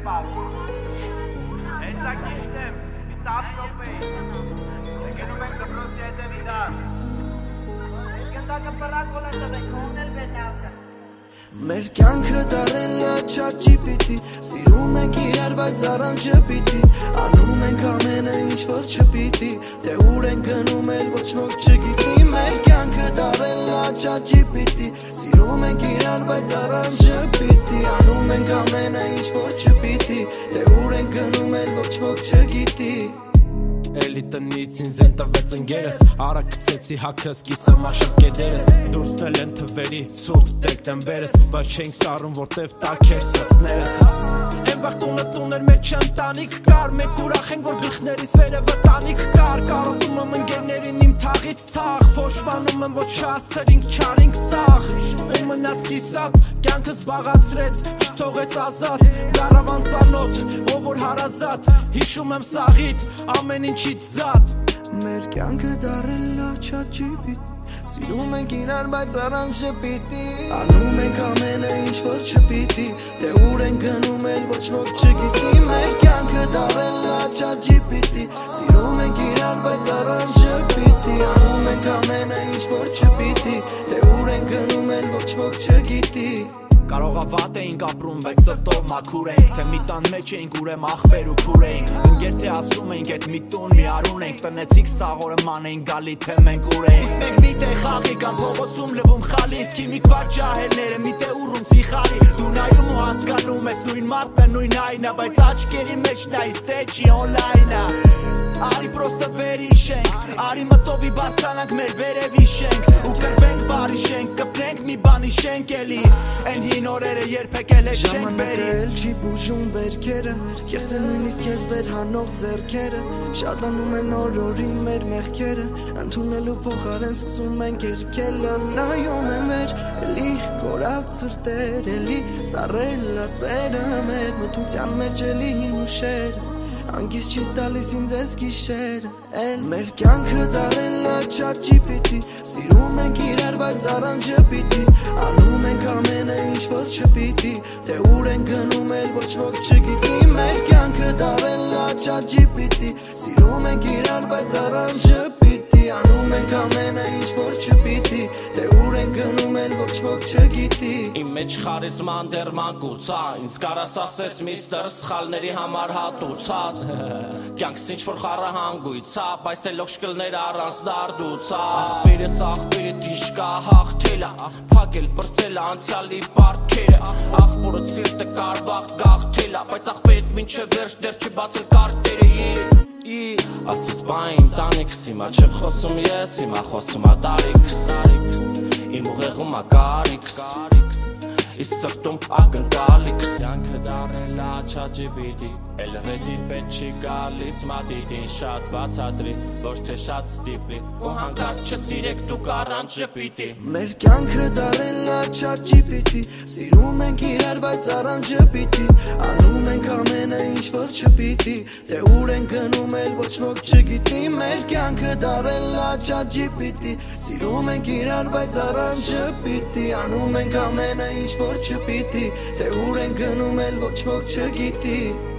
սպառում։ Հենց ակիշտ եմ, տապնոպ էի։ Եկենում ենք դպրոցի հետև իդար։ Գնդակը պրակոլ է տվեք, հոնել վերնարդը։ Մեր կյանքը դարել է ChatGPT, սիրում ենք իրար, բայց առանց ժպիտի, անում ենք ամենը ինչ որ չպիտի, թե ուր ենք գնում էլ ոչ ոք չգիտի, մեր կյանքը դարել է ChatGPT, սիրում ենք իրար, բայց առանց ժպիտի, անում ենք ամենը ինչ որ չպիտի, թե ուր ենք գնում էլ ոչ ոք չգիտի Էլի տնից ինձ են տվեց ընգերս Արա կծեցի հակս կիսը մաշած կեդերս Դուրսնել են թվերի ծուրտ դեկտեմբերս Բայց չենք սարում որտև տաքեր սրտներս Են վաղ տունը մեջ ընտանիք կար Մեկ ուրախ ենք որ գլխներիս վերը վտանիք կար Կարոտում եմ ընգերներին իմ թաղից թաղ Փոշմանում եմ ոչ չասցրինք չարինք սաղ Ու մնաց կիսատ կյանքս բաղացրեց Չթողեց ազատ դարավ անծանոթ ով որ հարազատ Հիշում եմ սաղիտ ամեն ինչից զատ Մեր կյանքը դարել է ChatGPT Սիրում ենք իրար բայց առանց ժպիտի Անում ենք ամենը ինչ որ չպիտի Թե ուր ենք գնում էլ ոչ ոք չգիտի Մեր կյանքը դարել է ChatGPT Սիրում ենք իրար բայց առանց ժպիտի Անում ենք ամենը ինչ որ չպիտի Թե ուր ենք գնում էլ ոչ ոք չգիտի Կարողա վատ էինք ապրում, բայց սրտով մաքուր էինք Թե մի տան մեջ էինք ուրեմ ախպեր ու քուր էինք Ընկեր թե ասում էինք էտ մի տուն մի արուն ենք Տնեցիք սաղորը ման էինք գալի թե մենք ուր էինք Իսկ մենք մի տեղ խաղի կամ փողոցում լվում խալի Իսկ հիմիկ վատ ջահելները մի տեղ ուռում սիխարի Դու նայում ու հասկանում ես նույն մարդը նույն այնա Բայց աչքերի մեջ նայիս թե չի օնլայնա Արի պրոստը վերիշենք Արի մտովի բարձանանք մեր վերևի շենք Ու կրվենք բարի շենք Կպրենք մի բանի շենք էլի Են հին օրերը երբեք էլ ես չենք բերի Ժամանակը էլ չի բուժում վերքերը Եղցե նույնիսկ ես վեր հանող ձերքերը Շատանում են օրորի մեր մեղքերը Ընդունելու փոխարեն սկսում ենք երկելը Նայում եմ մեր էլի կորած սրտեր Էլի սառել ասերը մեր Մթության մեջ էլի հին ուշերը Անկիս չի տալիս ինձ ես գիշերը Մեր կյանքը դարել է ChatGPT Սիրում ենք իրար բայց առանց ժպիտի Անում ենք ամենը ինչ որ չպիտի Թե ուր ենք գնում էլ ոչ ոք չգիտի Մեր կյանքը դարել է ChatGPT Սիրում ենք իրար բայց առանց ժպիտի Անում ենք ամենը ինչ որ չպիտի Թե ուր ենք գնում էլ ոչ ոք չգիտի Իմ մեջ խարիզման դեռ մանկուց Ինձ կարաս ասես միստր սխալների համար հատուցած Կյանքս ինչ որ խառահանգույց Բայց թե լոքշ կլներ առանց դարդուց Աղբերս աղբերդ իշկա հաղթելա Փակել բրծել անցյալի պարտքերը Աղբորը սիրտը կարվաղ գաղթելա Բայց աղբերդ մինչև վերջ դեռ չբացել կարտերը Ասես բայն տանիքս Հիմա չեմ խոսում ես Հիմա խոսում ա տարիքս Իմ ուղեղում ա կարիքս Իսկ սրտում ակնկալիքս Կյանքը դարել ա ChatGPT Էլ ռեդին պետք չի գալիս մատիտին Շատ բացատրի, ոչ թե շատ ստիպի Ու հանկարծ չսիրեք դուք առանց ժպիտի Մեր կյանքը դարել ա ChatGPT Սիրում ենք իրար բայց առանց ժպիտի Անում ենք ամենը ինչ որ չպիտի Թե ուր ենք գնում էլ ոչ ոք չգիտի Մեր կյանքը դարել ա ChatGPT Սիրում ենք իրար բայց առանց ժպիտի Անում ենք ամենը ինչ որ չպիտի Թե ուր ենք գնում էլ ոչ ոք չգիտի